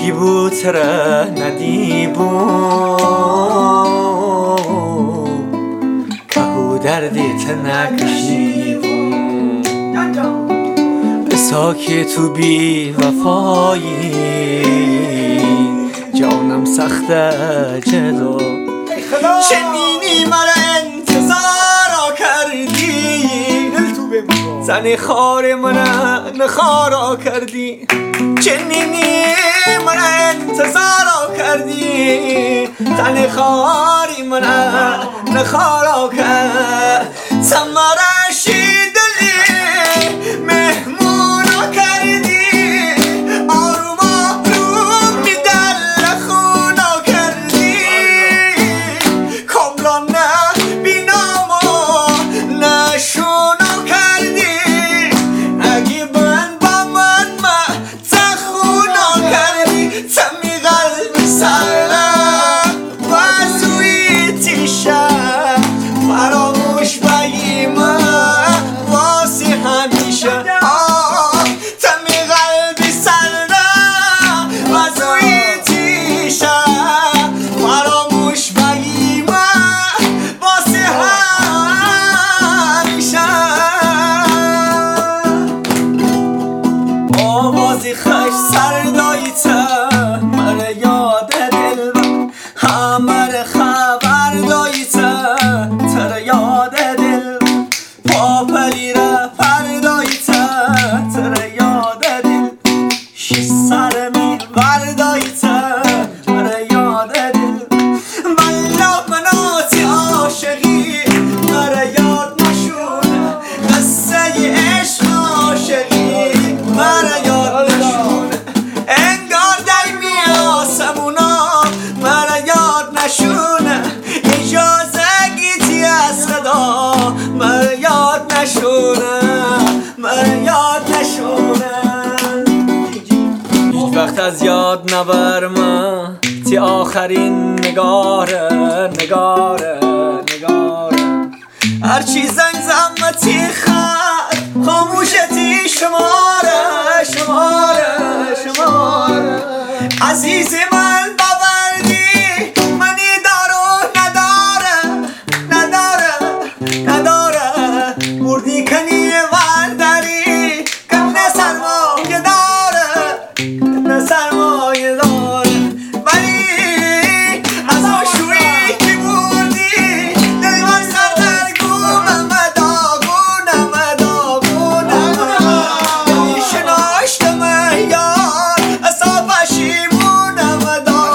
عشقی بود تره ندی بود که دردی تنکشی بود بسا که تو بی وفایی جانم سخته جدا چنینی مرا انتظارا کردی زن خار منه نخارا کردی چنینی منه انتظارا کردی زن خاری منه نخارا کرد سمرشی دلی مهمونا کردی آروم آروم میدل خونا کردی کاملا نه بینامو نشونا کردی اگه من با من تخونا کردی تمی قلب سرم و سوی تیشه فراموش بگی من واسه همیشه تمی قلبی سرم و سوی تیشه فراموش بگی من واسه همیشه آوازی خش سرداییته مرا یاد دل همه خبر داییته تر یاد دل پاپلی را پرداییته تر یاد دل شی سر می برداییته مرا یاد دل والا مناتی عاشقی مرا یاد نشونه قصه عشق عاشقی مرا یاد نشونه انگار در میاسمونا مرا یاد نشونه اجازه گیتی از خدا مرا یاد نشونه مرا یاد نشونه هیچ وقت از یاد نبرم تی آخرین نگاره هرچی زنگ زمتی خط خاموشتی شماره عزیز من ببردی منی دارو نداره مردی کنی ورداری کن سرمایه داره ولی از آشویی که بردی دل من سردرگونم دلی شناشتم یار اصلا پشیمونم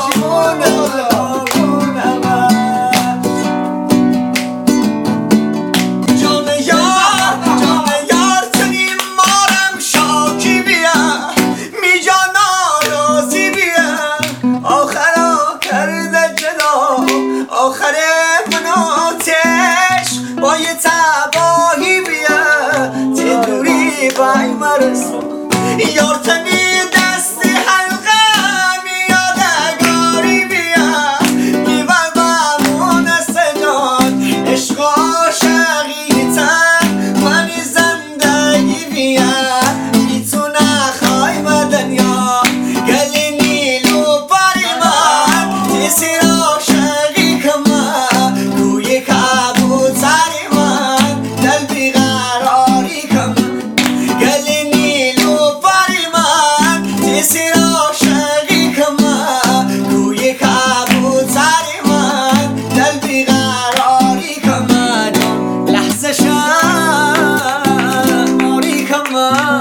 جان یار تنیم مارم شاکی بیا می جانا رازی بیا آخرا کرده جدا آخر مناتش با یه تباهی بیا تی دوری بای مرسون یار تنی دستی حلقه می یادگاری بیا میبر بمون سجان عشق عاشقی تن منی زندگی بیا میتونه خواهی دنیا گلی نیلو باری من تیسیر عاشقی کمه روی کبوتری من دل بیقراری کمه گلی نیلو باری من تیسیر عاشقی کمه روی کبوتری من دل بیقراری کمه لحظه شماری کمه